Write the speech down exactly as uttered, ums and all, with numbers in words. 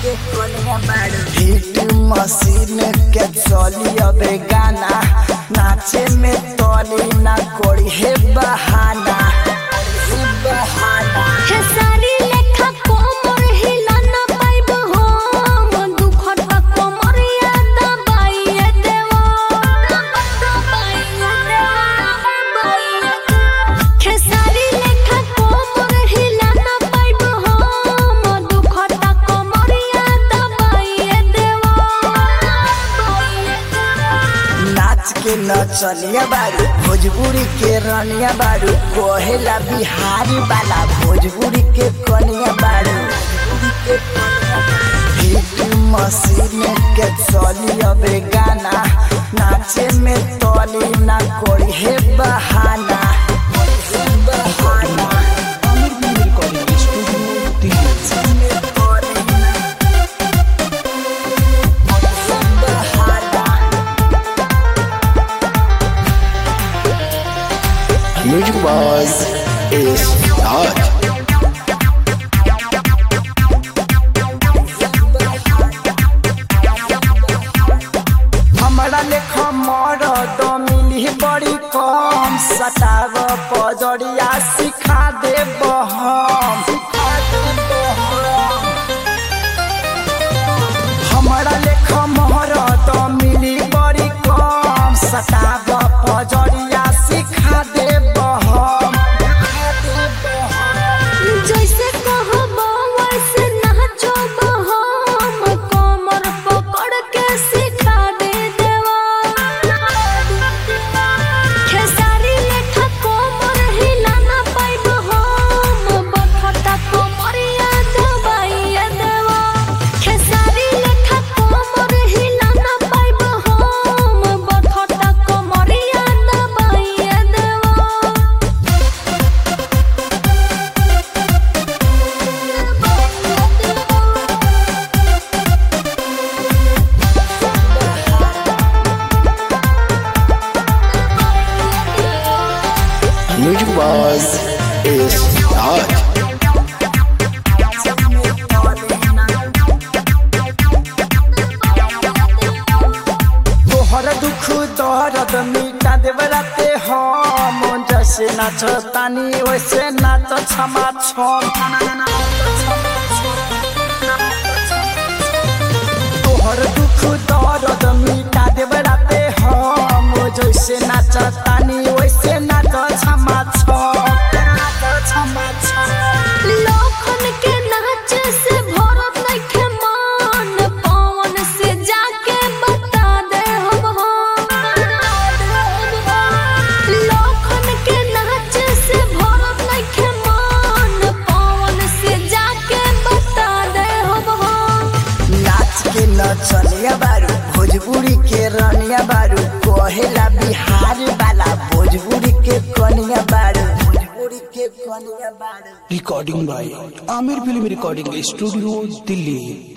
Hit machine के चली अबे गाना नाचे में तोली ना कोड़ी है बहाना बहाना हे सारी लेखा कोमर हिला ना पाइबो हम दुखट कोमरिया दबाइए देवो दबाइए देवो हे सारी लेखा कोमर हिला ना पाइबो हम दुखट कोमरिया दबाइए देवो नाच के नचनिया बारू भोजपुरी के रनिया बारू कोहेला बिहारी वाला भोजपुरी के कनिया बारू हिट मशीन के चली अबे गाना नाचे में तोली ना कोई है बहाना बहाना Music Boss is hot. हमारा लेखा मरद मिली बड़ी कम सटाव पजड़िया सिखा देब हम हमारा लेखा मरद मिली बड़ी कम सटाव पजड़िया सिखा देब हम जैसे कहबो वैसे नाचबो हम कमर पकड़ के सिखा दे देवा खेसारी लेखा कमर हिला ना पाइबो हम बखता कमरिया दबाइए देवा खेसारी लेखा कमर हिला ना पाइबो हम बखता कमरिया दबाइए देवा Music Boss is hot. तोहर दुख दर्द मिटा देवराते हम जैसे नाचतानी वैसे नाच क्षमा छम तोहर दुख दर्द मिटा देवराते हम जैसे नाचतानी वैसे नाच क्षमा छम लोखन के नाच से भरत नइखे मन पवन से जाके बता दे हम लोखन के नाच से भरत नइखे मन पवन से जाके बता दे हम नाच के नचनिया बारू भोजपुरी के रनिया बारू कोहेला बिहारी वाला भोजपुरी के कनिया बारू भोजपुरी के कनिया बारू Recording by Amir Film Recording Studio, Delhi.